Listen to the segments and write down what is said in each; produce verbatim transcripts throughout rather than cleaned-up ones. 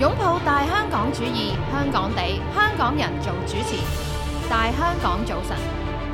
擁抱大香港主義，香港地，香港人做主持，大香港早晨。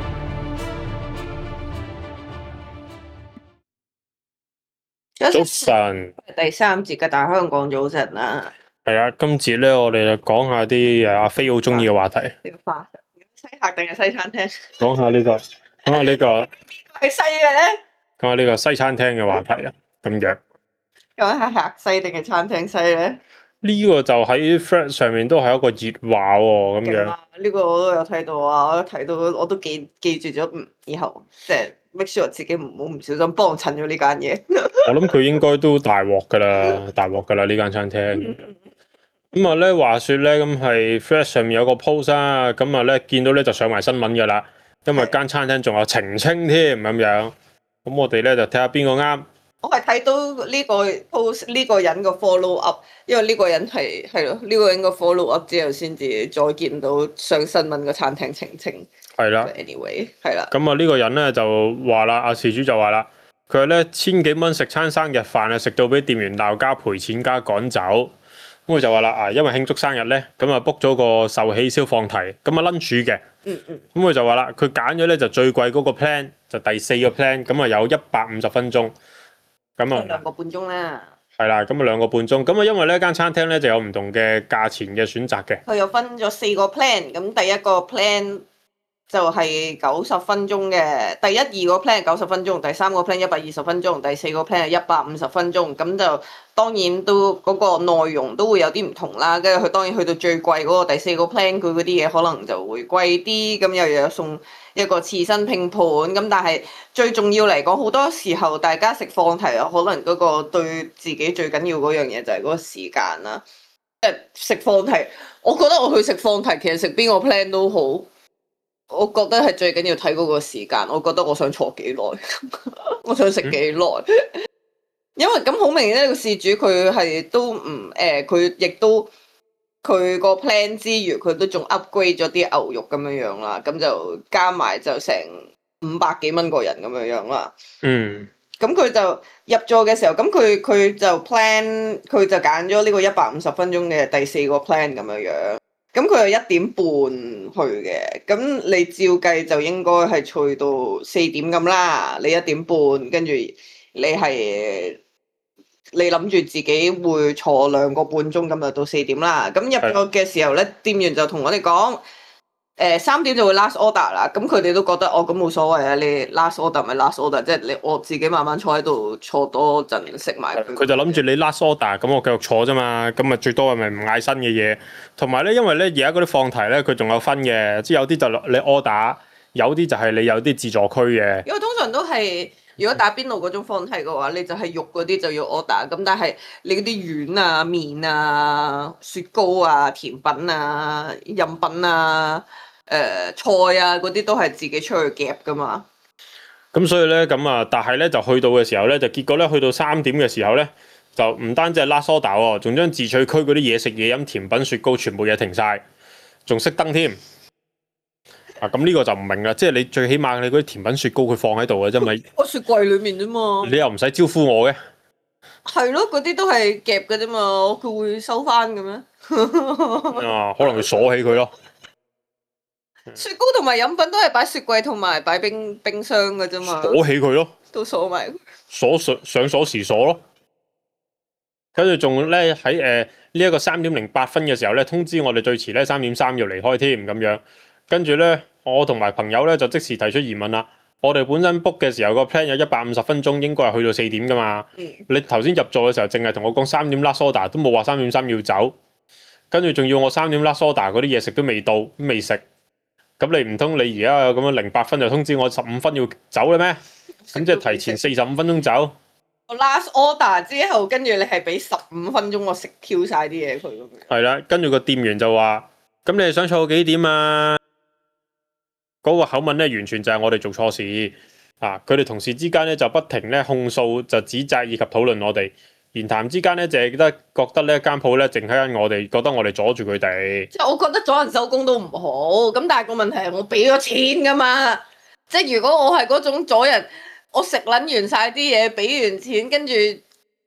早晨，第三節嘅大香港早晨啦。 係啊，今節咧我哋就講下啲誒阿飛好中意嘅話題。 花西客定係西餐廳？ 講下呢、這個，講下呢個係西嘅咧。 講下呢個西餐廳嘅話題啊，咁樣。 講下客西定係餐廳西咧？ 呢個就喺 Threads 上面都係一個熱話喎，咁樣。 呢個我都有睇到啊，我睇到我都記記住咗，嗯，以後即係 make sure 自己唔好唔小心幫襯咗呢間嘢。 我諗佢應該都大鑊噶啦，大鑊噶啦呢間餐廳。咁啊咧，話說咧，咁係 Threads 上面有個 post 啊，咁啊咧見到咧就上埋新聞噶啦，因為間餐廳仲有澄清添咁樣。咁我哋咧就睇下邊個啱。 我係睇到呢個 post 呢個人個 follow up，因為呢個人係係咯，呢個人個 follow up 之後先至再見到上新聞個餐廳澄清。 係啦 ，anyway 係啦。 咁啊呢個人咧就話啦，阿事主就話啦，佢話咧千幾蚊食餐生日飯啊，食到俾店員鬧加賠錢加趕走。咁佢就話啦，啊因為慶祝生日咧，咁啊 book 咗個壽喜燒放題，咁啊 lunch 嘅。 嗯嗯。 咁佢就話啦，佢揀咗咧就最貴嗰個 plan，就第四個 plan，咁啊有一百五十分鐘。咁啊， 兩個半鐘啦。 係啦，咁啊兩個半鐘。咁啊，因為呢間餐廳咧就有唔同嘅價錢嘅選擇嘅。 佢又分咗四個 plan，咁第一個 plan 就係九十分鐘嘅，第一二個 plan 九十分鐘，第三個 plan 一百二十分鐘，第四個 plan 係一百五十分鐘。咁就當然都嗰、嗰個內容都會有啲唔同啦。跟住佢當然去到最貴嗰個第四個 plan，佢嗰啲嘢可能就會貴啲。咁又有送一個刺身拼盤，咁但係最重要嚟講，好多時候大家食放題啊，可能嗰個對自己最緊要嗰樣嘢就係嗰個時間啦。即係食放題，我覺得我去食放題，其實食邊個 plan 都好，我覺得係最緊要睇嗰個時間。我覺得我想坐幾耐，我想食幾耐，嗯、因為咁好明顯呢個事主佢係都唔誒，佢、呃、亦都。佢個 plan 之餘，佢都仲 upgrade 咗啲牛肉咁樣樣啦，咁就加埋就成五百幾蚊個人咁樣樣啦。 嗯。 咁佢就入座嘅時候，咁佢佢就 plan，佢就揀咗呢個一百五十分鐘嘅第四個 plan 咁樣樣。咁佢係一點半去嘅，咁你照計就應該係去到四點咁啦。你一點半，跟住你係。你諗住自己會坐兩個半鐘咁就到四點啦。咁入咗嘅時候咧，店員就同我哋講，誒、呃、三點就會 last order 啦。咁佢哋都覺得哦，咁冇所謂啊，你 last order 咪 last order，即係你我自己慢慢坐喺度坐多陣食埋佢。 佢就諗住你 last order，咁我繼續坐啫嘛。咁啊最多係咪唔嗌新嘅嘢？同埋咧，因為咧而家嗰啲放題咧，佢仲有分嘅，即係有啲就你 order，有啲就係你有啲自助區嘅。 因為通常都係。如果打邊爐嗰種放題嘅話，你就係肉嗰啲就要 order，咁但係你嗰啲丸啊、麵啊、雪糕啊、甜品啊、飲品啊、誒、呃、菜啊嗰啲都係自己出去夾噶嘛。 咁所以咧，咁啊，但係咧就去到嘅時候咧，就結果咧去到三點嘅時候咧，就唔單止係 last order 喎，仲將自取區嗰啲嘢食嘢飲甜品雪糕全部嘢停晒，仲熄燈添。啊，咁呢個就唔明啦，即係你最起碼你嗰啲甜品雪糕佢放喺度嘅啫咪， 個雪櫃裏面啫嘛， 你又唔使招呼我嘅， 係咯，嗰啲都係夾嘅啫嘛，佢會收翻嘅咩？ 啊，可能佢鎖起佢咯。 雪糕同埋飲品都係擺雪櫃同埋擺冰冰箱嘅啫嘛， 鎖起佢咯， 都鎖埋， 鎖上上鎖匙鎖咯，跟住仲咧喺誒呢一個三點零八分嘅時候咧，通知我哋最遲咧三點三要離開添咁樣。跟住咧，我同埋朋友咧就即時提出疑問啦。我哋本身 book 嘅時候個 plan 有一百五十分鐘，應該係去到四點噶嘛。 嗯、 你頭先入座嘅時候，淨係同我講三點 last order，都冇話三點三要走。跟住仲要我三點 last order 嗰啲嘢食都未到，都未食。咁你唔通你而家咁樣零八分就通知我十五分要走咧咩？咁即係提前四十五分鐘走。 我 last order 之後，跟住你係俾十五分鐘我食 Q 晒啲嘢佢咁樣。係啦，跟住個店員就話：咁你哋想坐到幾點啊？嗰、那個口吻咧，完全就係我哋做錯事啊！佢哋同事之間咧就不停咧控訴，就指責以及討論我哋。言談之間咧，就係覺得覺得呢間鋪咧，淨係因我哋覺得我哋阻住佢哋。 即係我覺得阻人收工都唔好，咁但係個問題係我俾咗錢噶嘛。即係如果我係嗰種阻人，我食撚完晒啲嘢，俾完錢，跟住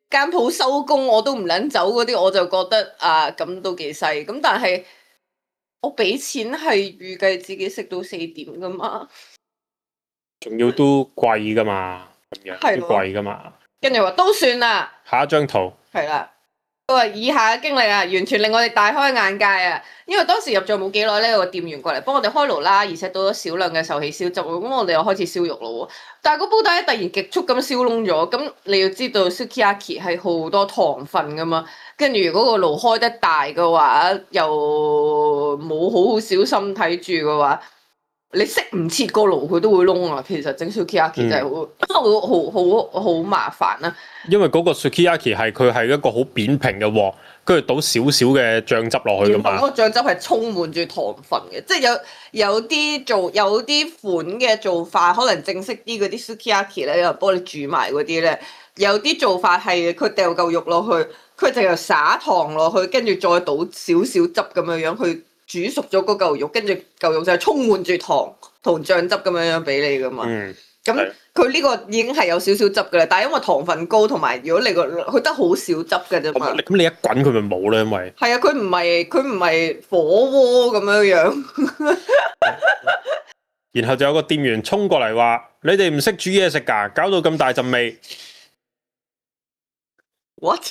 間鋪收工我都唔撚走嗰啲，我就覺得啊咁都幾細。咁但係我俾錢係預計自己食到四點噶嘛， 仲要都貴噶嘛，咁樣都貴噶嘛。 跟住話都算啦。 下一張圖係啦。佢話以下嘅經歷啊，完全令我哋大開眼界啊！因為當時入咗冇幾耐咧，有個店員過嚟幫我哋開爐啦，而且倒咗少量嘅壽喜燒汁，咁我哋又開始燒肉咯喎。但係個煲底突然極速咁燒燶咗，咁你要知道 Sukiyaki 係好多糖分噶嘛，跟住如果個爐開得大嘅話，又冇好好小心睇住嘅話，你熄唔切個爐佢都會燶啊！其實整 Sukiyaki 真係好好好好好麻煩啊！ 因為嗰個 Sukiyaki 係佢係一個好扁平嘅鑊，跟住倒少少嘅醬汁落去噶嘛。 嗰個醬汁係充滿住糖分嘅，即係有有啲做有啲款嘅做法，可能正式啲嗰啲 Sukiyaki 咧，有人幫你煮埋嗰啲咧，有啲做法係佢掉嚿肉落去，佢就又灑糖落去，跟住再倒少少汁咁樣樣去煮熟咗嗰嚿肉，跟住嚿肉就係充滿住糖同醬汁咁樣樣俾你噶嘛。 嗯， 咁佢呢個已經係有少少汁噶啦，但係因為糖分高，同埋如果你個佢得好少汁嘅啫嘛。 咁你一滾佢咪冇咧，因為係啊，佢唔係佢唔係火鍋咁樣樣。 然後就有個店員衝過嚟話：你哋唔識煮嘢食㗎，搞到咁大陣味。 What？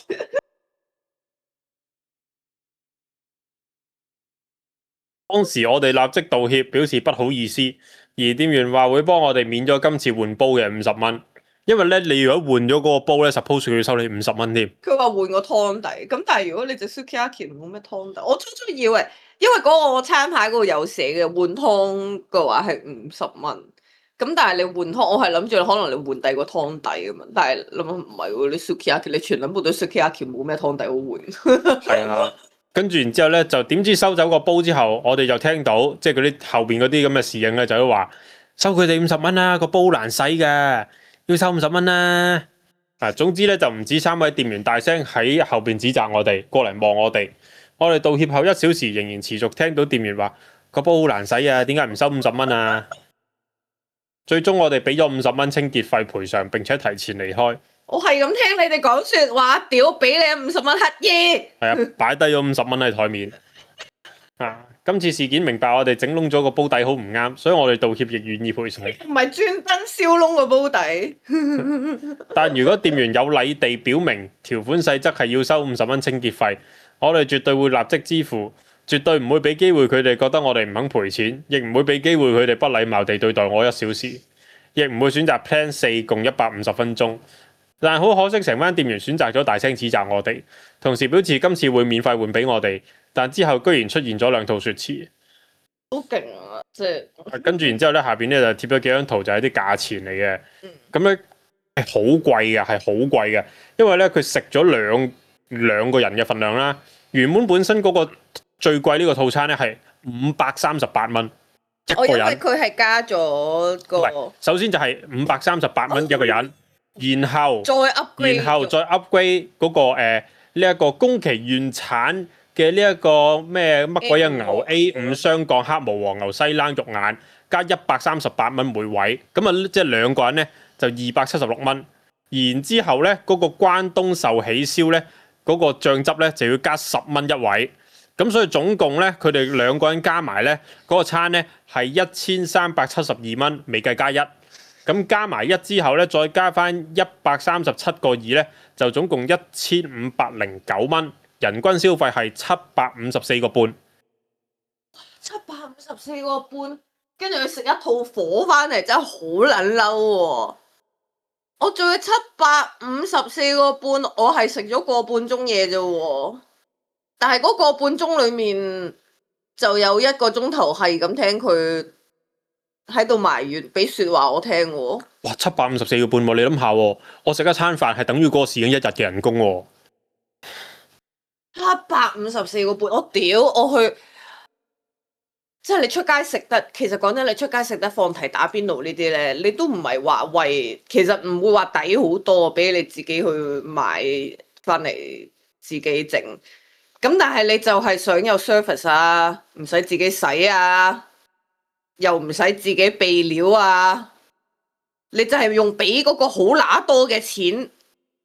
當時我哋立即道歉，表示不好意思。而店員話會幫我哋免咗今次換煲嘅五十蚊，因為咧你如果換咗嗰個煲咧 suppose 佢要收你五十蚊添。 佢話換個湯底，咁但係如果你隻 Sukiyaki 冇咩湯底，我初初以為，因為嗰個餐牌嗰度有寫嘅換湯嘅話係五十蚊，咁但係你換湯，我係諗住可能你換第二個湯底咁嘛，但係諗唔係喎，你 Sukiyaki 你全諗部對 Sukiyaki 冇咩湯底好換。 係啊。跟住然之後咧，就點知收走個煲之後，我哋就聽到即係嗰啲後邊嗰啲咁嘅侍應咧，就都話收佢哋五十蚊啦，個煲難洗嘅，要收五十蚊啦。啊，總之咧就唔止三位店員大聲喺後邊指責我哋，過嚟望我哋。我哋道歉後一小時，仍然持續聽到店員話個煲好難洗啊，點解唔收五十蚊啊？最終我哋俾咗五十蚊清潔費賠償，並且提前離開。 我係咁聽你哋講説話，屌俾你五十蚊乞衣。 係啊，擺低咗五十蚊喺台面。啊，今次事件明白我哋整燶咗個煲底好唔啱，所以我哋道歉亦願意賠償。 唔係專登燒燶個煲底。 但如果店員有禮地表明條款細則係要收五十蚊清潔費，我哋絕對會立即支付，絕對唔會俾機會佢哋覺得我哋唔肯賠錢，亦唔會俾機會佢哋不禮貌地對待我一小時，亦唔會選擇 Plan 四共一百五十分鐘。但係好可惜，成班店員選擇咗大聲指責我哋，同時表示今次會免費換俾我哋，但之後居然出現咗兩套説詞， 好勁啊！即係跟住然之後咧，下邊咧就貼咗幾張圖，就係啲價錢嚟嘅。咁咧係好貴嘅，係好貴嘅，因為咧佢食咗兩兩個人嘅份量啦。原本本身嗰個最貴呢個套餐咧係五百三十八蚊一個人。 我因為佢係加咗個， 首先就係五百三十八蚊一個人。然後再 upgrade， 然後再 upgrade 嗰、那個誒呢一個宮崎原產嘅呢一個咩乜鬼嘢牛 A 五雙降黑毛和牛西冷肉眼，加一百三十八蚊每位，咁啊即係兩個人咧就二百七十六蚊。然之後咧嗰、那個關東壽喜燒咧嗰、那個醬汁咧就要加十蚊一位，咁所以總共咧佢哋兩個人加埋咧嗰個餐咧係一千三百七十二蚊，未計加一。咁加埋一之後咧，再加翻一百三十七個二咧，就總共一千五百零九蚊，人均消費係七百五十四個半。 七百五十四個半，跟住佢食一套火翻嚟，真係好撚嬲喎！我仲要七百五十四個半，我係食咗個半鐘嘢啫喎，但係嗰個半鐘裡面就有一個鐘頭係咁聽佢喺度埋怨，俾説話我聽喎。 哇！七百五十四個半喎，你諗下喎，我食一餐飯係等於嗰個侍應一日嘅人工喎。 七百五十四個半，我屌我去，即係你出街食得，其實講真，你出街食得放題打邊爐呢啲咧，你都唔係話為，其實唔會話抵好多，俾你自己去買翻嚟自己整。咁但係你就係想有 service 啊，唔使自己洗啊。又唔使自己備料啊！你就係用俾嗰個好乸多嘅錢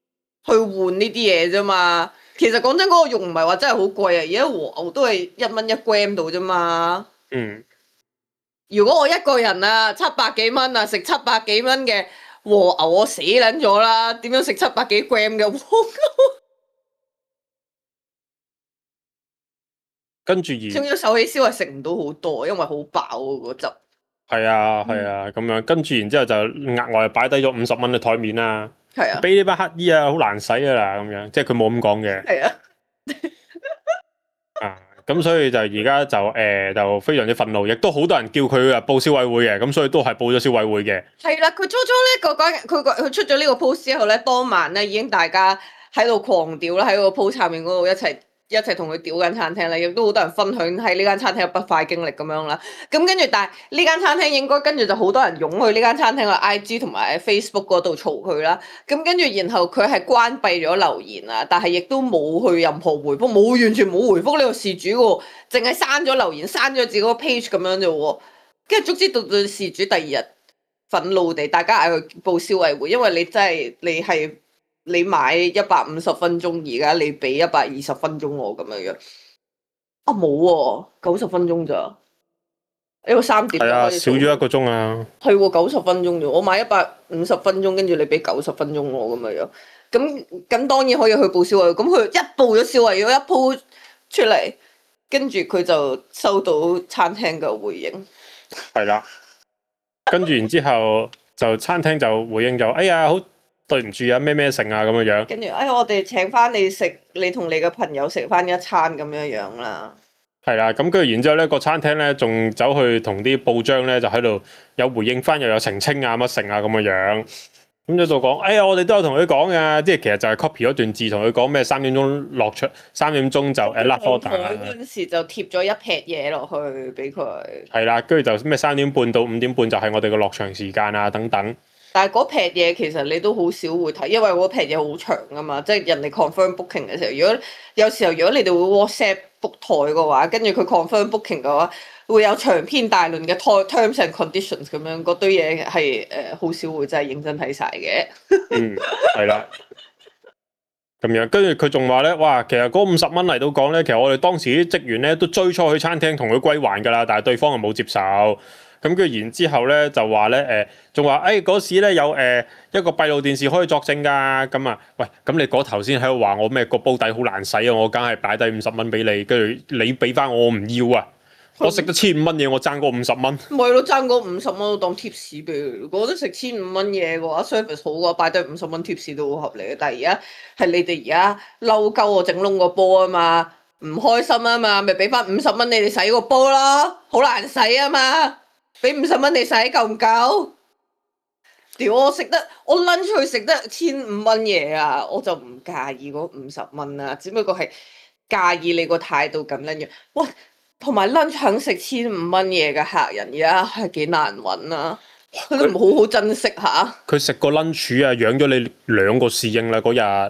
去換呢啲嘢啫嘛。其實講真，嗰、那個肉唔係話真係好貴啊，而家和牛都係一蚊一 gram 度啫嘛。 嗯。 如果我一個人啊，七百幾蚊啊，食七百幾蚊嘅和牛，我死撚咗啦！點樣食七百幾 gram 嘅和牛？ 跟住而， 仲要手起燒係食唔到好多，因為好飽啊嗰汁。 係啊係啊，咁樣跟住然之後就額外擺低咗五十蚊嘅台面啦。 係啊， 俾呢班乞衣啊，好難使啊啦，咁樣，即係佢冇咁講嘅。 係啊。 啊，咁所以就而家就誒、呃、就非常之憤怒，亦都好多人叫佢啊報消委會嘅，咁所以都係報咗消委會嘅。 係啦，佢初初咧個講佢個佢出咗呢個 post 之後咧，當晚咧已經大家喺度狂屌啦，喺個 post 下面嗰度一齊一齊同佢屌緊餐廳啦，亦都好多人分享喺呢間餐廳嘅不快經歷咁樣啦。咁跟住，但係呢間餐廳應該跟住就好多人湧去呢間餐廳嘅 I G 同埋 Facebook 嗰度嘈佢啦。咁跟住，然後佢係關閉咗留言啊，但係亦都冇去任何回覆，冇完全冇回覆呢個事主喎，淨係刪咗留言，刪咗自己個 page 咁樣啫喎。跟住，足之到到事主第二日憤怒地，大家嗌佢報消委會，因為你真係你係。你買一百五十分鐘，而家你俾一百二十分鐘我咁樣樣，啊冇喎，九十分鐘咋？呢個三點係啊，少咗一個鐘啊。 係喎，九十分鐘啫，我買一百五十分鐘，跟住你俾九十分鐘我咁樣樣，咁咁當然可以去報消委會，咁佢一報咗消委會一鋪出嚟，跟住佢就收到餐廳嘅回應。 係啦，跟住然之後就餐廳就回應就，哎呀好。對唔住啊，咩咩剩啊咁樣樣。 跟住，哎，我哋請翻你食，你同你嘅朋友食翻一餐咁樣樣啦。 係啦，咁跟住然之後咧，個餐廳咧仲走去同啲報章咧就喺度有回應翻，又有澄清啊乜剩啊咁樣樣。咁就度講，哎呀，我哋都有同佢講噶，即係其實就係 copy 咗段字，同佢講咩三點鐘落場，三點鐘就誒甩貨單。 嗰陣時就貼咗一撇嘢落去俾佢。係啦，跟住就咩三點半到五點半就係我哋嘅落場時間啊等等。 但係嗰撇嘢其實你都好少會睇，因為嗰撇嘢好長噶嘛，即係人哋 confirm booking 嘅時候，如果有時候如果你哋會 WhatsApp book 台嘅話，跟住佢 confirm booking 嘅話，會有長篇大論嘅 terms and conditions 咁樣，嗰堆嘢係誒好少會真係認真睇晒嘅。 嗯，係啦，咁樣跟住佢仲話咧，哇，其實嗰五十蚊嚟到講咧，其實我哋當時啲職員咧都追錯去餐廳同佢歸還㗎啦，但係對方又冇接受。咁跟住然之後咧就話咧誒，仲話誒嗰時咧有誒、呃、一個閉路電視可以作證㗎，咁啊，喂，咁你嗰頭先喺度話我咩個煲底好難洗啊，我梗係擺低五十蚊俾你，跟住你俾翻我，我唔要啊，我食咗千五蚊嘢，我爭嗰五十蚊。 咪咯，爭嗰五十蚊都當貼士俾佢。如果我覺得食千五蚊嘢嘅話 ，service 好嘅話，擺低五十蚊貼士都好合理嘅。但係而家係你哋而家嬲鳩我整窿個波啊嘛，唔開心啊嘛，咪俾翻五十蚊你哋洗個波咯，好難洗啊嘛。俾五十蚊你使夠唔夠？屌我食得我 lunch 去食得千五蚊嘢啊，我就唔介意嗰五十蚊啊，只不過係介意你個態度咁樣樣。喂，同埋 lunch 肯食千五蚊嘢嘅客人而家係幾難揾啊，佢都唔好好珍惜下。 佢食個 lunch 啊，養咗你兩個侍應啦嗰日。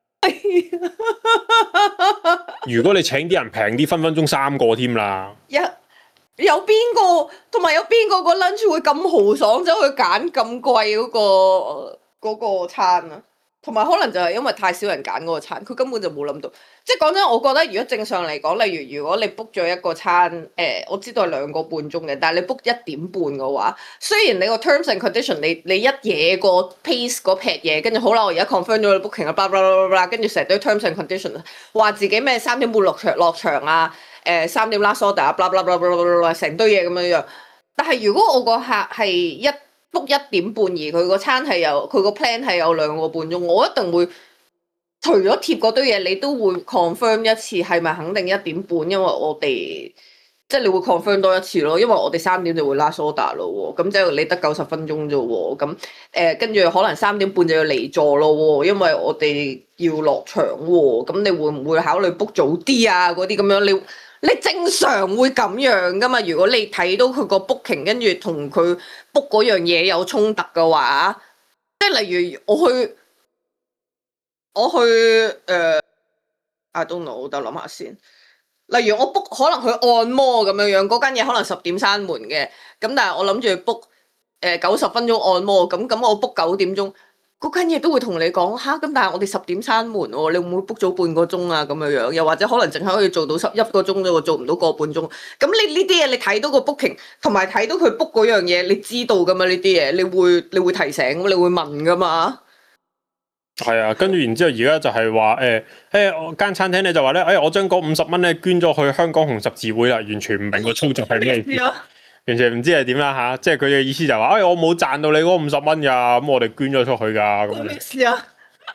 如果你請啲人平啲，分分鐘三個添啦。一有邊個同埋有邊個個 lunch 會咁豪爽走去揀咁貴嗰個嗰個餐啊？同埋可能就係因為太少人揀嗰個餐，佢根本就冇諗到。即係講真，我覺得如果正常嚟講，例如如果你 book 咗一個餐，誒、呃、我知道係兩個半鐘嘅，但係你 book 一點半嘅話，雖然你個 terms and condition 你你一嘢個 pace 嗰撇嘢，跟住好啦，我而家 confirm 咗你 booking 啊，blah blah blah blah，跟住成堆 terms and condition 話自己咩三點半落場落場啊。誒三點 last order，blah blah blah blah blah，成堆嘢咁樣樣。但係如果我個客係一 book 一點半，而佢個餐係有佢個 plan 係有兩個半鐘，我一定會除咗貼嗰堆嘢，你都會 confirm 一次係咪肯定一點半，因為我哋即係你會 confirm 多一次咯，因為我哋三點就會 last order 咯喎，咁即係你得九十分鐘啫喎，咁誒跟住可能三點半就要離座咯喎，因為我哋要落場喎，咁你會唔會考慮 book 早啲啊？嗰啲咁樣你？你正常會咁樣噶嘛？如果你睇到佢個 booking 跟住同佢 book 嗰樣嘢有衝突嘅話，即係例如我去我去誒、呃、，I don't know，等我諗下先。例如我 book 可能去按摩咁樣樣，嗰間嘢可能十點閂門嘅，咁但係我諗住 book 誒九十分鐘按摩，咁咁我 book 九點鐘。 嗰間嘢都會同你講吓，咁但係我哋十點閂門喎，你會唔會 book 早半個鐘啊咁樣樣？又或者可能淨係可以做到十一個鐘啫喎，做唔到個半鐘。咁你呢啲嘢你睇到個 booking，同埋睇到佢 book 嗰樣嘢，你知道噶嘛？呢啲嘢你會你會提醒，你會問噶嘛？ 係啊，跟住然之後而家就係話誒誒，我間餐廳咧就話咧，誒我將嗰五十蚊咧捐咗去香港紅十字會啦，完全唔明個操作係咩意思。完全唔知係點啦吓，即係佢嘅意思就係話，哎，我冇賺到你嗰五十蚊噶，咁我哋捐咗出去噶。關咩事啊？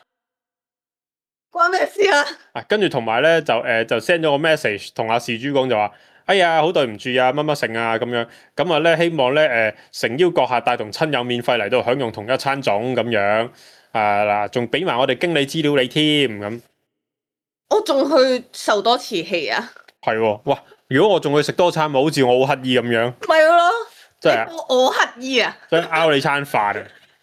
關咩事啊？ 啊，跟住同埋咧就誒、呃、就 send 咗個 message 同阿事主講就話，哎呀，好對唔住啊，乜乜剩啊咁樣，咁啊咧希望咧誒誠邀閣下帶同親友免費嚟到享用同一餐種咁樣，啊嗱，仲俾埋我哋經理資料你添咁。 我仲去受多次氣啊！ 係喎，哇！如果我仲去食多餐，咪好似我好乞衣咁樣。 咪咯， 即係我我乞衣啊！ 想拗你餐飯啊！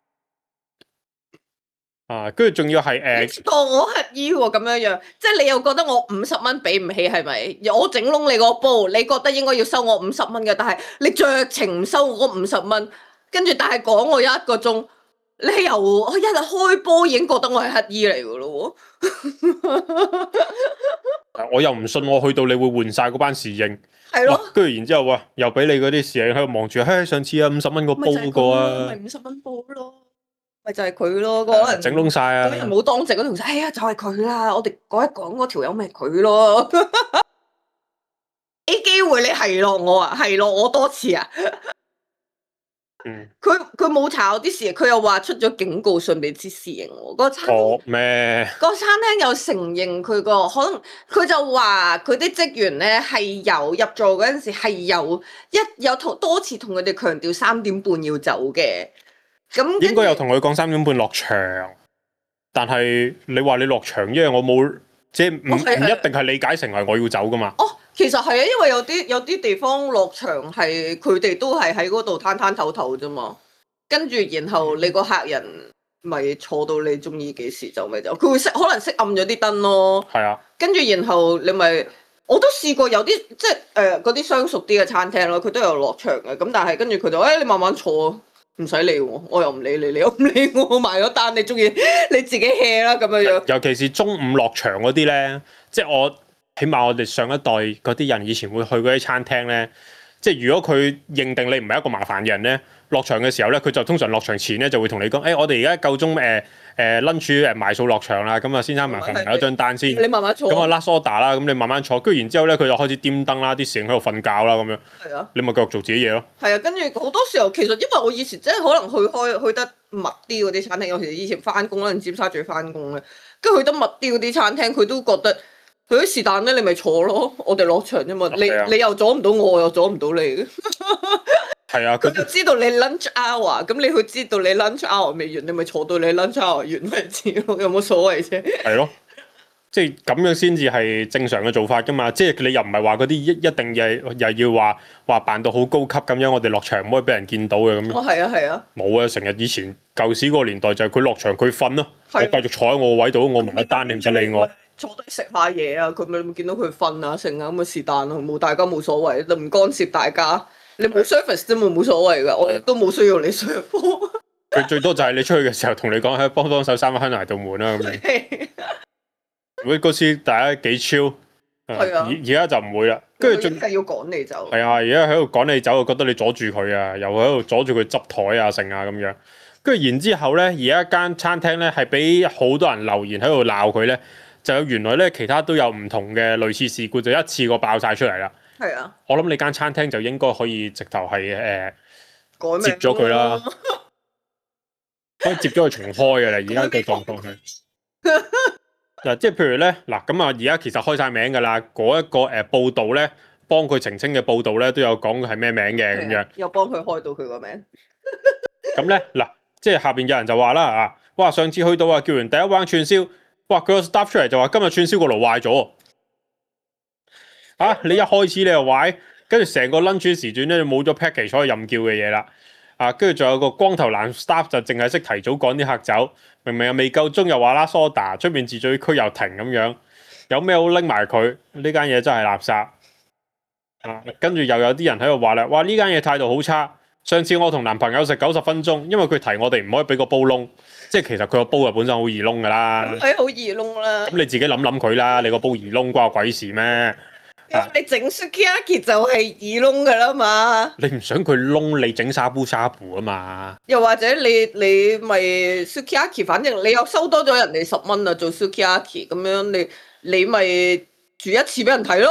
啊，跟住仲要係誒， 當我乞衣喎咁樣樣，即係你又覺得我五十蚊俾唔起係咪？我整窿你個煲，你覺得應該要收我五十蚊嘅，但係你酌情唔收我嗰五十蚊，跟住但係講我一個鐘，你由我一日開波已經覺得我係乞衣嚟噶咯喎！ 我又唔信我去到你會換晒嗰班侍應， 係咯， 跟住然之後哇，又俾你嗰啲侍應喺度望住，嘿，上次啊五十蚊個煲嗰個啊， 咪五十蚊煲咯。咪就係佢咯，嗰人整窿晒啊！ 嗰人冇當值嗰同事，哎呀，就係佢啦！我哋講一講嗰條友咪佢咯。A 機會你係咯，我啊係咯，我多次啊。 嗯。 佢佢冇查我啲事，佢又話出咗警告信俾啲侍應喎。嗰個餐哦咩？ 個餐廳有承認佢個可能，佢就話佢啲職員咧係有入座嗰陣時係有一有同多次同佢哋強調三點半要走嘅。咁應該有同佢講三點半落場，但係你話你落場，因為我冇即係唔唔一定係理解成係我要走噶嘛。 哦，其實係啊，因為有啲有啲地方落場係佢哋都係喺嗰度攤攤唞唞啫嘛，跟住然後你個客人咪坐到你中意幾時就咪走，佢會熄可能熄暗咗啲燈咯。 係啊， 跟住然後你咪我都試過有啲即係誒嗰啲相熟啲嘅餐廳咯，佢都有落場嘅，咁但係跟住佢就誒、哎、你慢慢坐。唔使理我，我又唔理你，你又唔理我，埋咗單，你中意你自己 hea 啦咁樣樣。 尤其是中午落場嗰啲咧，即係我起碼我哋上一代嗰啲人以前會去嗰啲餐廳咧，即係如果佢認定你唔係一個麻煩嘅人咧，落場嘅時候咧，佢就通常落場前咧就會同你講，誒、欸、我哋而家夠鐘誒誒 lunch 誒埋數落場啦，咁啊先生麻煩埋一張單先， 你慢慢坐。 咁啊 last order 啦，咁你慢慢坐，跟住然之後咧佢就開始點燈啦，啲侍應喺度瞓覺啦咁樣。 係啊。 你咪繼續做自己嘢咯。 係啊，跟住好多時候其實因為我以前即係可能去開去得密啲嗰啲餐廳，尤其是以前翻工啦，喺尖沙咀翻工咧，跟住去得密啲嗰啲餐廳，佢都覺得佢啲是但咧，你咪坐咯，我哋落場啫嘛，你你又阻唔到我，我又阻唔到你。 係啊， 佢就知道你 lunch hour，咁你去知道你 lunch hour 未完，你咪坐到你 lunch hour 完咪知咯，有冇所謂啫？係咯，即係咁樣先至係正常嘅做法噶嘛。即係你又唔係話嗰啲一一定又又要話話扮到好高級咁樣，我哋落場唔可以俾人見到嘅咁。 哦，係啊，係啊。冇啊，成日以前舊時嗰個年代就係佢落場佢瞓咯，我繼續坐喺我個位度，我埋一單你唔使理我。 坐低食下嘢啊，佢咪咪見到佢瞓啊，成啊咁啊是但咯，冇大家冇所謂，就唔干涉大家。你冇 service 啫嘛，冇所謂噶，我亦都冇需要你 serve。 佢最多就係你出去嘅時候同你講，喺幫幫手閂翻埋道門啦咁樣。如果嗰次大家幾 chill，而而家就唔會啦。跟住仲係要趕你走。 係啊，而家喺度趕你走，覺得你阻住佢啊，又喺度阻住佢執台啊、剩啊咁樣。跟住然之後咧，而家間餐廳咧係俾好多人留言喺度鬧佢咧，就有原來咧其他都有唔同嘅類似事故，就一次過爆晒出嚟啦。 係啊， 我諗你間餐廳就應該可以直頭係誒接咗佢啦，可以接咗佢重開嘅啦。而家嘅狀況係嗱，即係譬如咧嗱，咁啊，而家其實開晒名㗎啦。嗰一個誒報道咧，幫佢澄清嘅報道咧，都有講係咩名嘅咁樣， 又幫佢開到佢個名。 咁咧嗱，即係下邊有人就話啦啊，哇！上次去到啊，叫完第一彎串燒，哇！佢個 staff 出嚟就話今日串燒個爐壞咗。啊！你一開始你又壞，跟住成個 lunch 時段咧冇咗 package 可以任叫嘅嘢啦。啊，跟住仲有個光頭男 staff 就淨係識提早趕啲客走，明明又未夠鐘又話啦 soda，出面自助區又停咁樣，有咩好拎埋佢？呢間嘢真係垃圾。啊，跟住又有啲人喺度話啦，哇！呢間嘢態度好差， 上次我同男朋友食九十分鐘，因為佢提我哋唔可以俾個煲窿，即係其實佢個煲啊本身好易窿噶啦。 係好易窿啦。 咁你自己諗諗佢啦，你個煲易窿關我鬼事咩？ 你整 sukiyaki 就係易窿噶啦嘛。 你唔想佢窿，你整沙煲沙煲啊嘛。 又或者你你咪 sukiyaki， 反正你又收多咗人哋十蚊啊做 sukiyaki， 咁樣你你咪煮一次俾人睇咯。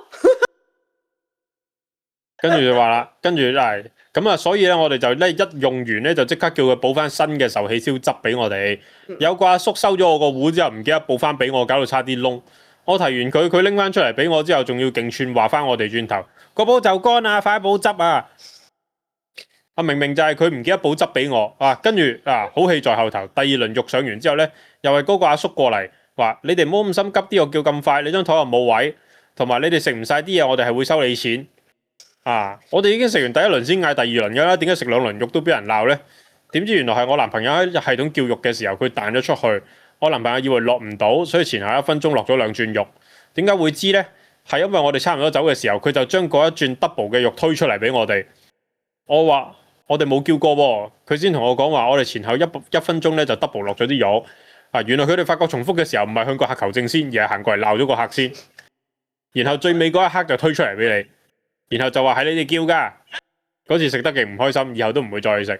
跟住就話啦，跟住係咁啊，所以咧我哋就咧一用完咧就即刻叫佢補翻新嘅壽喜燒汁俾我哋。 嗯、有個阿叔收咗我個壺之後唔記得補翻俾我，搞到差啲窿。我提完佢，佢拎翻出嚟俾我之後，仲要勁串話翻我哋轉頭個煲就乾啊，快補汁啊！啊明明就係佢唔記得補汁俾我啊，跟住啊好戲在後頭。第二輪肉上完之後咧，又係嗰個阿叔過嚟話：你哋唔好咁心急，啲肉叫咁快，你張台又冇位，同埋你哋食唔晒啲嘢，我哋係會收你錢。啊！我哋已經食完第一輪先嗌第二輪㗎啦，點解食兩輪肉都俾人鬧呢？點知原來係我男朋友喺系統叫肉嘅時候，佢彈咗出去，我男朋友以為落唔到，所以前後一分鐘落咗兩轉肉。點解會知呢？係因為我哋差唔多走嘅時候，佢就將嗰一轉 double 嘅肉推出嚟俾我哋。我話我哋冇叫過喎，佢先同我講話，我哋前後一一分鐘咧就 double 落咗啲肉。啊！原來佢哋發覺重複嘅時候唔係向個客求證先，而係行過嚟鬧咗個客先，然後最尾嗰一刻就推出嚟俾你。然後就話係你哋叫噶，嗰次食得極唔開心，以後都唔會再去食。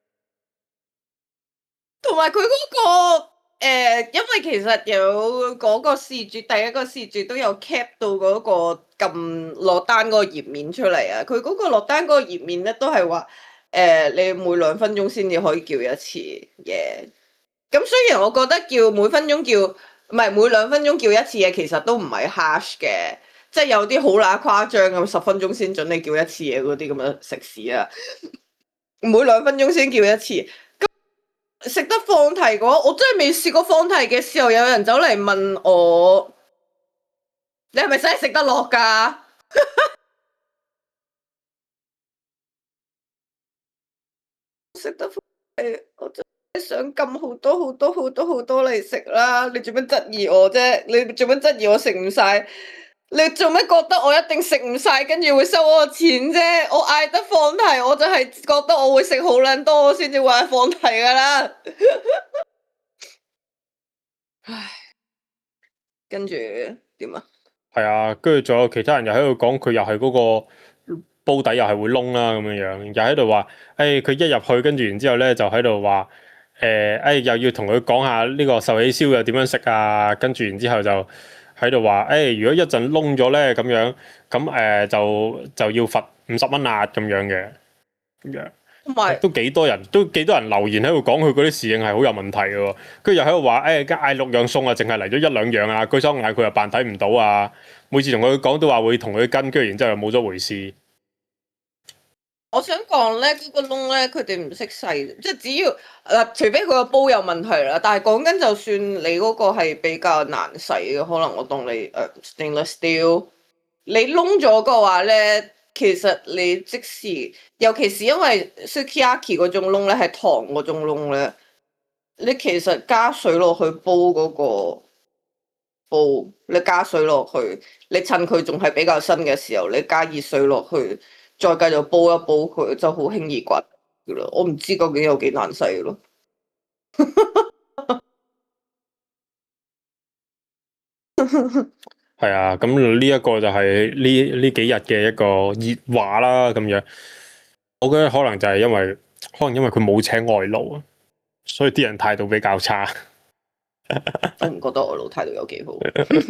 同埋佢嗰個誒、呃，因為其實有嗰個事主，第一個事主都有 cap 到嗰個撳落單嗰個頁面出嚟啊。佢嗰個落單嗰個頁面咧都係話誒，你每兩分鐘先至可以叫一次嘢。咁雖然我覺得叫每分鐘叫唔係每兩分鐘叫一次嘢，其實都唔係 harsh 嘅。即係有啲好乸誇張咁，十分鐘先準你叫一次嘢嗰啲咁嘅食肆啊，每兩分鐘先叫一次。咁食得放題嘅話，我真係未試過放題嘅時候有人走嚟問我，你係咪真係食得落㗎？食得放題，我真係想撳好多好多好多好多嚟食啦！你做乜質疑我啫？你做乜質疑我食唔晒？你做咩覺得我一定食唔晒，跟住會收我錢啫？我嗌得放題，我就係覺得我會食好撚多，我先至話放題噶啦。唉，跟住點啊？ 係啊，跟住仲有其他人又喺度講，佢又係嗰個煲底又係會窿啦咁樣樣，又喺度話，誒、哎、佢一入去，跟住然之後咧就喺度話，誒、呃，誒、哎、又要同佢講下呢個壽喜燒又點樣食啊？跟住然之後就。喺度話，誒、哎，如果一陣燶咗咧，咁樣，咁誒、呃、就就要罰五十蚊啊，咁樣嘅，咁樣， 同埋都幾多人，都幾多人留言喺度講佢嗰啲侍應係好有問題嘅喎，跟住又喺度話，誒，嗌六樣餸啊，淨係嚟咗一兩樣啊，據說嗌佢又扮睇唔到啊，每次同佢講都話會同佢跟，跟住然之後又冇咗回事。 我想講咧，嗰、那個窿咧，佢哋唔識細，即係只要嗱，除非佢個煲有問題啦。但係講緊，就算你嗰個係比較難洗嘅，可能我當你誒、uh, stainless steel，你窿咗嘅話咧，其實你即時，尤其是因為 sukiyaki 嗰種窿咧係糖嗰種窿咧，你其實加水落去煲嗰個煲，你加水落去，你趁佢仲係比較新嘅時候，你加熱水落去。再繼續煲一煲佢，就好輕易刮嘅啦。我唔知究竟有幾難洗咯。 係啊，咁呢一個就係呢呢幾日嘅一個熱話啦，咁樣。我覺得可能就係因為，可能因為佢冇請外勞啊，所以啲人態度比較差。 我唔覺得外勞態度有幾好。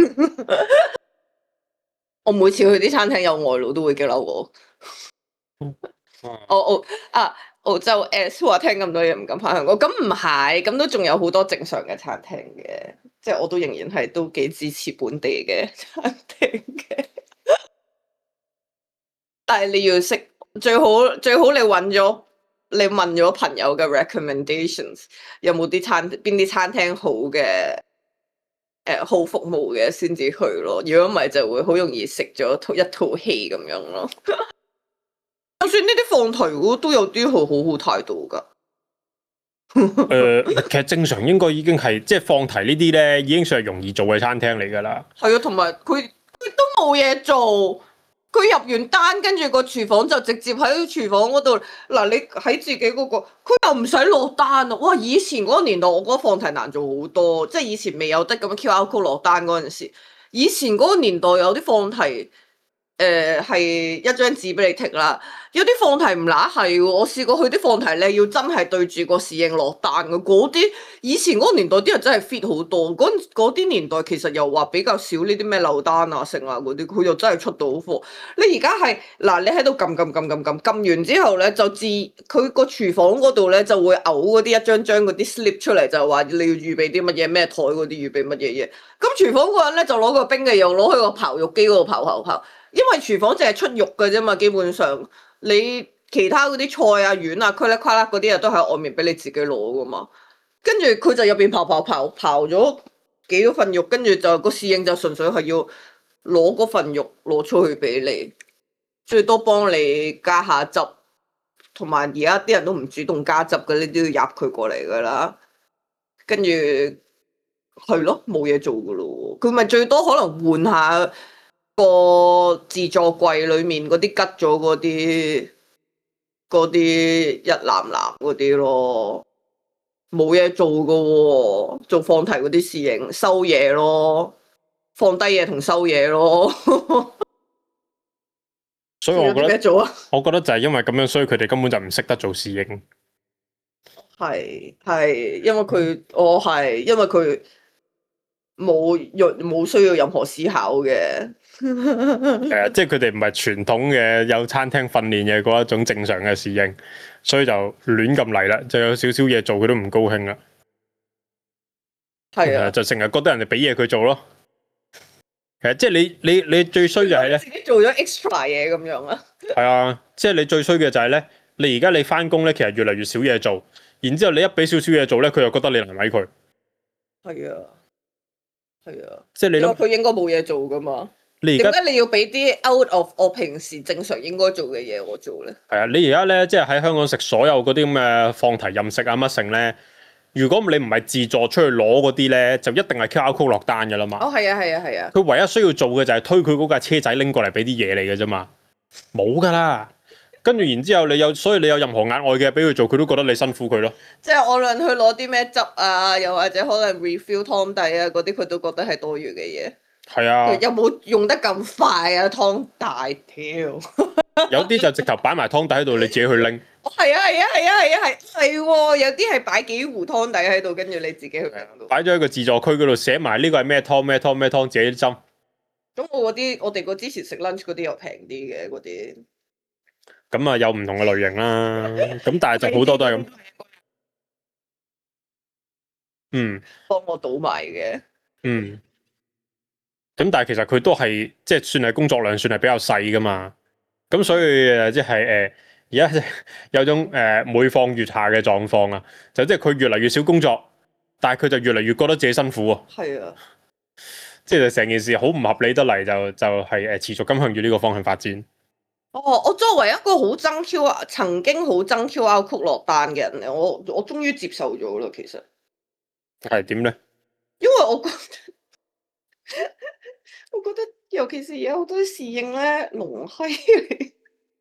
我每次去啲餐廳有外勞都會激嬲我。我澳啊澳洲 S 話聽咁多嘢唔敢翻香港，咁唔係，咁都仲有好多正常嘅餐廳嘅，即係我都仍然係都幾支持本地嘅餐廳嘅。但係你要識最好最好你揾咗你問咗朋友嘅 recommendations， 有冇啲餐邊啲餐廳好嘅？誒、呃，好服務嘅先至去咯，如果唔係就會好容易食咗一套戲咁樣咯。就算呢啲放題都有啲好好好態度噶。 誒、呃，其實正常應該已經係即係放題呢啲咧，已經算係容易做嘅餐廳嚟噶啦。 係啊，同埋佢佢都冇嘢做， 佢入完單，跟住個廚房就直接喺廚房嗰度。嗱，你喺自己嗰、個，佢又唔使落單啊！哇，以前嗰個年代，我覺得放題難做好多，即係以前未有得咁樣 Q R code 落單嗰陣時，以前嗰個年代有啲放題。誒係、呃、一張紙俾你剔啦，有啲放題唔乸係喎，我試過去啲放題咧，要真係對住個侍應落單嘅嗰啲，以前嗰個年代啲人真係 fit 好多，嗰啲年代其實又話比較少呢啲咩漏單啊、剩啊嗰啲，佢又真係出到貨。你而家係嗱，你喺度撳撳撳撳撳撳完之後咧，就自佢個廚房嗰度咧就會嘔嗰啲一張張嗰啲 slip 出嚟，就話你要預備啲乜嘢咩台嗰啲預備乜嘢嘢，咁廚房嗰人咧就攞個冰嘅，又攞去個刨肉機嗰度刨刨刨。因為廚房淨係出肉嘅啫嘛，基本上你其他嗰啲菜啊、丸啊、夸啦夸啦嗰啲啊，都喺外面俾你自己攞噶嘛。跟住佢就入邊刨刨刨刨咗幾多份肉，跟住就個侍應就純粹係要攞嗰份肉攞出去俾你，最多幫你加下汁。同埋而家啲人都唔主動加汁嘅，你都要入佢過嚟噶啦。跟住係咯，冇嘢做噶咯，佢咪最多可能換下。個自助櫃裏面嗰啲吉咗嗰啲嗰啲一籃籃嗰啲咯，冇嘢做噶喎，做放題嗰啲侍應收嘢咯，放低嘢同收嘢咯。 所以我覺得做啊， 我覺得就係因為咁樣，所以佢哋根本就唔識得做侍應。 係係，因為佢我係因為佢冇冇需要任何思考嘅。 係啊，即係佢哋唔係傳統嘅有餐廳訓練嘅嗰一種正常嘅侍應，所以就亂咁嚟啦，就有少少嘢做佢都唔高興啦。 係啊， 就成日覺得人哋俾嘢佢做咯。係啊，即係你你你最衰就係咧， 自己做咗 extra 嘢咁樣啊。 係啊，即係你最衰嘅就係咧，你而家你翻工咧，其實越嚟越少嘢做，然之後你一俾少少嘢做咧，佢又覺得你難為佢。 係啊，係啊， 即係你諗佢應該冇嘢做噶嘛。 你而家點解你要俾啲 out of 我平時正常應該做嘅嘢我做咧？ 係啊，你而家咧即係喺香港食所有嗰啲咁嘅放題任食啊乜剩咧，如果你唔係自助出去攞嗰啲咧，就一定係 Q R code 落單噶啦嘛。 哦，係啊，係啊，係啊。 佢唯一需要做嘅就係推佢嗰架車仔拎過嚟俾啲嘢你嘅啫嘛，冇噶啦。跟住然之後你有，所以你有任何額外嘅俾佢做，佢都覺得你辛苦佢咯。即係我論去攞啲咩汁啊，又或者可能 refill 湯底啊嗰啲，佢都覺得係多餘嘅嘢。 係啊， 有冇用得咁快啊？湯大條， 有啲就直頭擺埋湯底喺度，你自己去拎。 係啊係啊係啊係啊係係喎，有啲係擺幾壺湯底喺度，跟住你自己去拎。 擺咗喺個自助區嗰度，寫埋呢個係咩湯咩湯咩湯，自己斟。 咁我嗰啲，我哋嗰之前食 lunch 嗰啲又平啲嘅嗰啲。 咁啊，有唔同嘅類型啦。咁但係就好多都係咁。嗯。 幫我倒埋嘅。 嗯。咁但係其實佢都係即係算係工作量算係比較細噶嘛，咁所以誒即係誒而家有種誒、呃、每況愈下嘅狀況啊，就即係佢越嚟越少工作，但係佢就越嚟越覺得自己辛苦啊。 係啊， 即係成件事好唔合理得嚟，就就係、是、誒持續咁向住呢個方向發展。 哦，我作為一個好憎 Q R，曾經好憎 Q R code 落單嘅人咧，我我終於接受咗啦。其實係點咧？ 因為我覺得。我覺得尤其是有好多侍應咧，龍閪嚟，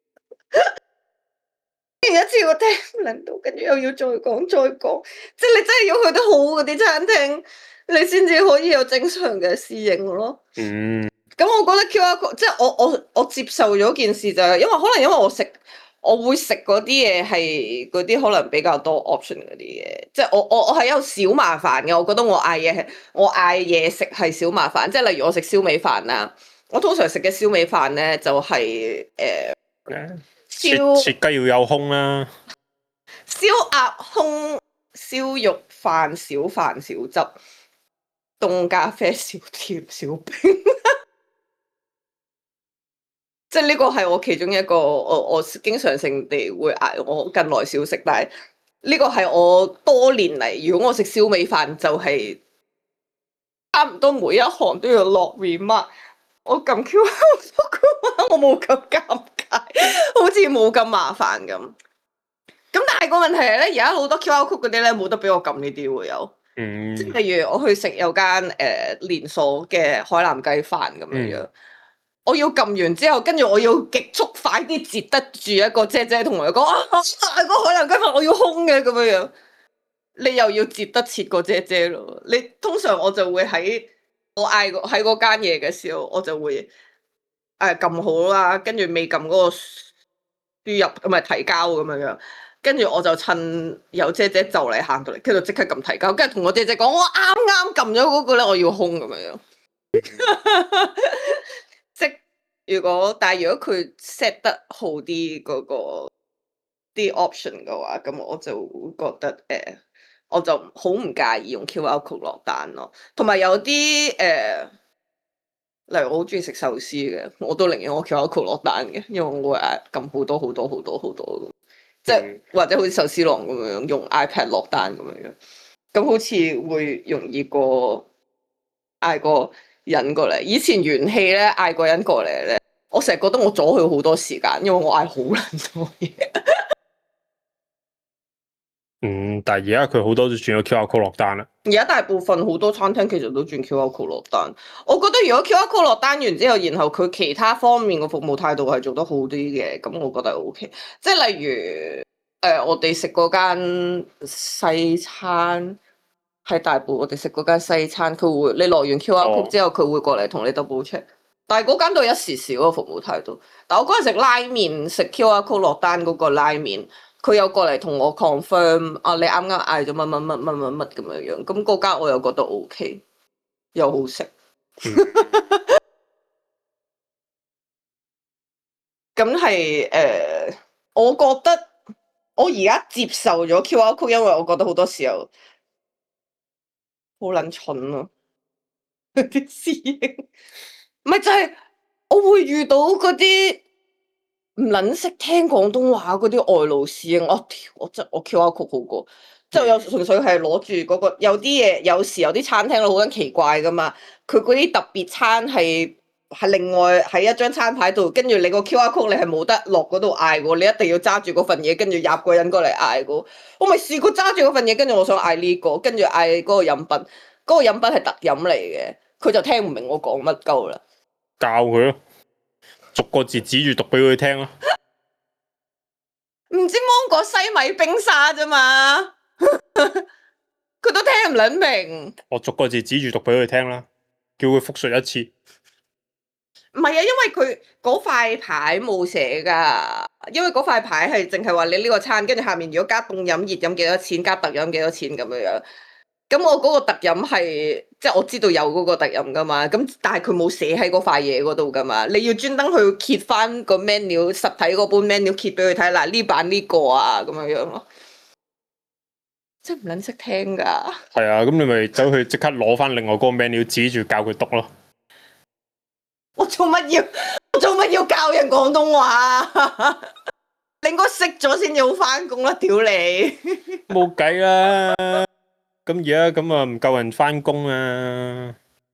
一次我聽唔撚到，跟住又要再講再講，即係你真係要去得好嗰啲餐廳，你先至可以有正常嘅侍應咯。 嗯。 咁我覺得 Q R code 即係我我我接受咗件事就係，因為可能因為我食。我會食嗰啲嘢係嗰啲可能比較多 option 嗰啲嘢，即係我我我係有小麻煩嘅。我覺得我嗌嘢係我嗌嘢食係小麻煩，即係例如我食燒味飯啦，我通常食嘅燒味飯咧就係誒燒切雞要有胸啦， 燒鴨胸、燒肉飯、小飯小汁、凍咖啡、小甜、小冰。即係呢個係我其中一個我我經常性地會嗌我近來少食，但係呢個係我多年嚟，如果我食燒味飯就係差唔多每一行都要落 remark。我撳 Q R code 我冇咁尷尬，好似冇咁麻煩咁。咁但係個問題係咧，而家好多 Q R code 嗰啲咧冇得俾我撳呢啲喎，有。嗯。即係例如我去食有間誒、呃、連鎖嘅海南雞飯咁樣樣。嗯我要撳完之後，跟住我要極速快啲截得住一個姐姐同佢講啊，大個海南雞飯我要空嘅咁樣樣，你又要截得切個姐姐咯。你通常我就會喺我嗌個喺嗰間嘢嘅時候，我就會誒撳好啦，跟住未撳嗰個輸入唔係提交咁樣樣，跟住我就趁有姐姐就嚟行到嚟，跟住即刻撳提交，跟住同我姐姐講我啱啱撳咗嗰個咧，我要空咁樣樣。即如果但係如果佢 set 得好啲嗰、嗰個啲 option 嘅話，咁我就會覺得誒、呃，我就好唔介意用 Q R code 落單咯。同埋有啲誒、呃，例如我好中意食壽司嘅，我都寧願我 Q R code 落單嘅，因為我會誒撳好多好多好多好多咁，即係或者好似壽司郎咁樣用 iPad 落單咁樣樣，咁好似會容易過嗌個人過嚟。以前元氣咧嗌個人過嚟咧，我成日覺得我阻佢好多時間，因為我嗌好撚多嘢。 嗯，但係而家佢好多都轉咗 Q R code 落單啦。 而家大部分好多餐廳其實都轉 Q R code 落單。我覺得如果 Q R code 落單完之後，然後佢其他方面嘅服務態度係做得好啲嘅，咁我覺得 O K。即係例如誒、呃，我哋食嗰間西餐喺大埔，我哋食嗰間西餐，佢會你落完 Q R code 之後，佢、哦、會過嚟同你 double check。但係嗰間都係一時時嗰個服務態度。但我嗰陣食拉麵，食 Q R code 落單嗰個拉麵。佢有過嚟同我 confirm 啊，你啱啱嗌咗乜乜乜乜乜乜咁樣樣，咁嗰間我又覺得 O K，又好食。咁係誒，我覺得我而家接受咗 Q R code，因為我覺得好多時候好撚蠢咯，啲師兄，唔係就係我會遇到嗰啲。唔撚識聽廣東話嗰啲外勞師兄，我屌我真我 Q R code 好過，即係有純粹係攞住嗰個有啲嘢，有時有啲餐廳好撚奇怪噶嘛，佢嗰啲特別餐係係另外喺一張餐牌度，跟住你個 Q R code 你係冇得落嗰度嗌嘅，你一定要揸住嗰份嘢，跟住入個人過嚟嗌嘅。我咪試過揸住嗰份嘢，跟住我想嗌呢個，跟住嗌嗰個飲品，嗰個飲品係特飲嚟嘅，佢就聽唔明我講乜鳩啦。 教佢咯。逐個字指住讀俾佢聽咯， 唔知芒果西米冰沙啫嘛，佢都聽唔撚明。我逐個字指住讀俾佢聽啦，叫佢複述一次。 唔係啊，因為佢嗰塊牌冇寫噶，因為嗰塊牌係淨係話你呢個餐，跟住下面如果加凍飲、熱飲幾多錢，加特飲幾多錢咁樣樣。咁我嗰個特飲係，即係我知道有嗰個特飲噶嘛，咁但係佢冇寫喺嗰塊嘢嗰度噶嘛，你要專登去揭翻個 menu 實體嗰本 menu 揭俾佢睇，嗱呢版呢個啊咁樣樣咯，真係唔撚識聽噶。 係啊，咁你咪走去即刻攞翻另外嗰個 menu 指住教佢讀咯。 我做乜要？我做乜要教人廣東話？你應該識咗先至好翻工啦，屌你！ 冇計啦。咁而家咁啊唔夠人翻工啊，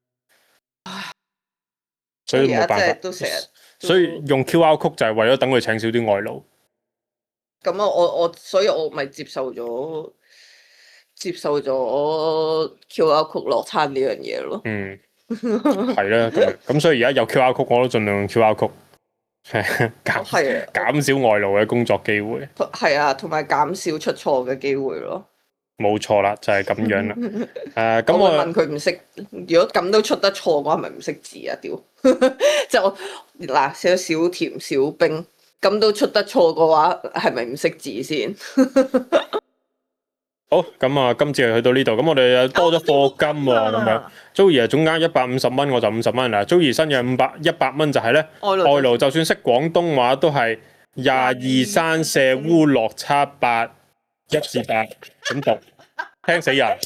所以冇辦法。 都成日， 所以用 Q R code 就係為咗等佢請少啲外勞。 咁啊，我我所以我咪接受咗接受咗 Q R code 落餐呢樣嘢咯。 嗯，係啦，咁咁所以而家有 Q R code 我都盡量用 Q R code，減係減少外勞嘅工作機會。 係啊，同埋減少出錯嘅機會咯。 冇錯啦，就係、是、咁樣啦。誒、呃，咁我問佢唔識，如果咁都出得錯嘅話，係咪唔識字啊？屌，即係我嗱寫少甜少冰，咁都出得錯嘅話，係咪唔識字先？ 好，咁啊，今次就去到呢度，咁我哋又多咗課金喎，咁、啊、樣。Joey 啊，總額一百五十蚊，我就五十蚊啦。Joey 新嘅五百一百蚊就係咧，外勞就算識廣東話都係廿二三四烏落七八。一至八咁讀，聽死人。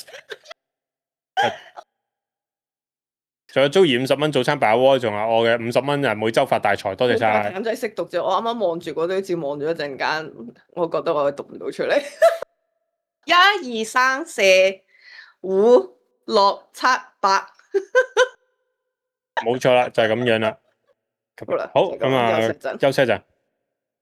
仲有租二五十蚊早餐擺窩，仲有我嘅五十蚊啊！每周發大財，多謝晒。 咁真係識讀啫！我啱啱望住嗰堆字，望咗一陣間，我覺得我讀唔到出嚟。一二三四五六七八， 冇錯啦，就係、是、咁樣啦。好，咁啊，休息一陣。